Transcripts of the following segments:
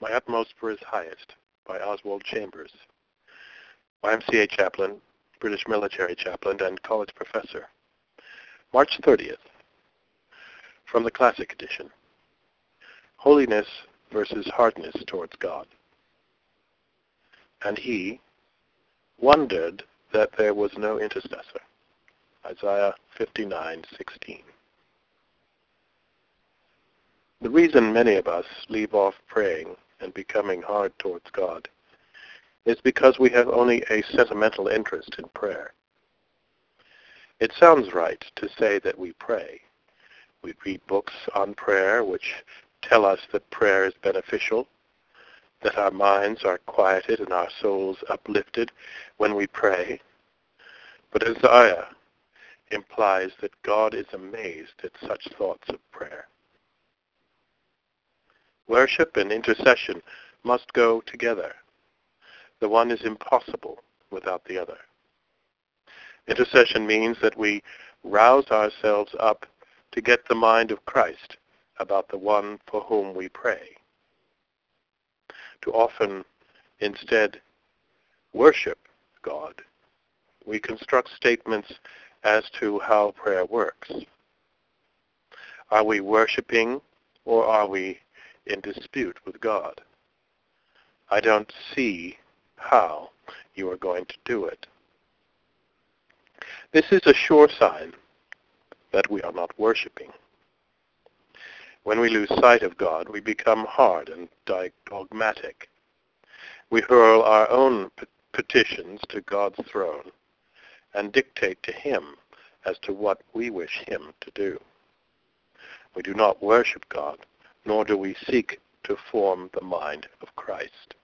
My Utmost for His Highest by Oswald Chambers, YMCA chaplain, British military chaplain, and college professor. March 30th, from the Classic Edition. Holiness versus hardness towards God. And he wondered that there was no intercessor. Isaiah 59:16. The reason many of us leave off praying and becoming hard towards God is because we have only a sentimental interest in prayer. It sounds right to say that we pray. We read books on prayer which tell us that prayer is beneficial, that our minds are quieted and our souls uplifted when we pray. But Isaiah implies that God is amazed at such thoughts of prayer. Worship and intercession must go together. The one is impossible without the other. Intercession means that we rouse ourselves up to get the mind of Christ about the one for whom we pray. To often, instead, worship God, we construct statements as to how prayer works. Are we worshiping, or are we in dispute with God? I don't see how you are going to do it. This is a sure sign that we are not worshiping. When we lose sight of God, we become hard and dogmatic. We hurl our own petitions to God's throne and dictate to him as to what we wish him to do. We do not worship God, nor do we seek to form the mind of Christ.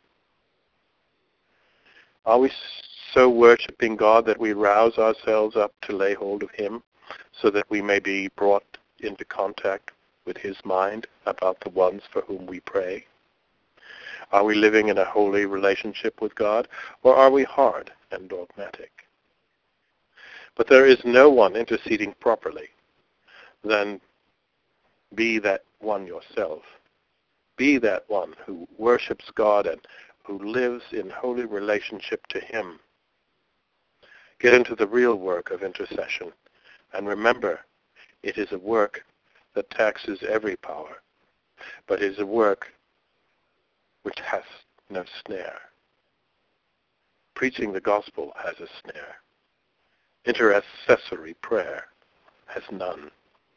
Are we so worshiping God that we rouse ourselves up to lay hold of him so that we may be brought into contact with his mind about the ones for whom we pray? Are we living in a holy relationship with God, or are we hard and dogmatic? But there is no one interceding properly. Then be that one yourself. Be that one who worships God and who lives in holy relationship to him. Get into the real work of intercession, and remember, it is a work that taxes every power, but is a work which has no snare. Preaching the gospel has a snare. Intercessory prayer has none.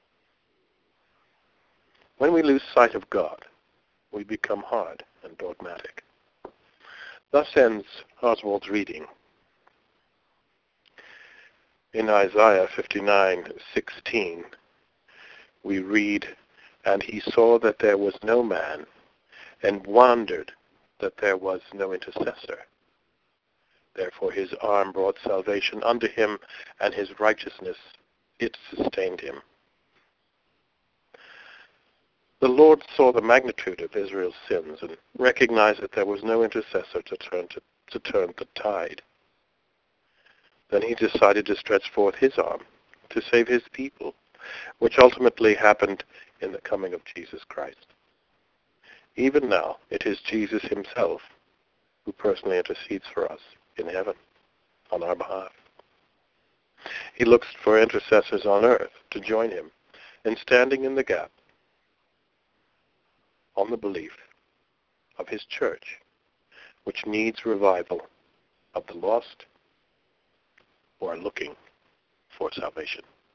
When we lose sight of God, we become hard and dogmatic. Thus ends Oswald's reading. In Isaiah 59:16, we read, "And he saw that there was no man, and wondered that there was no intercessor. Therefore his arm brought salvation unto him, and his righteousness, it sustained him." The Lord saw the magnitude of Israel's sins and recognized that there was no intercessor to turn the tide. Then he decided to stretch forth his arm to save his people, which ultimately happened in the coming of Jesus Christ. Even now, it is Jesus himself who personally intercedes for us in heaven on our behalf. He looks for intercessors on earth to join him in standing in the gap on the belief of his church, which needs revival of the lost who are looking for salvation.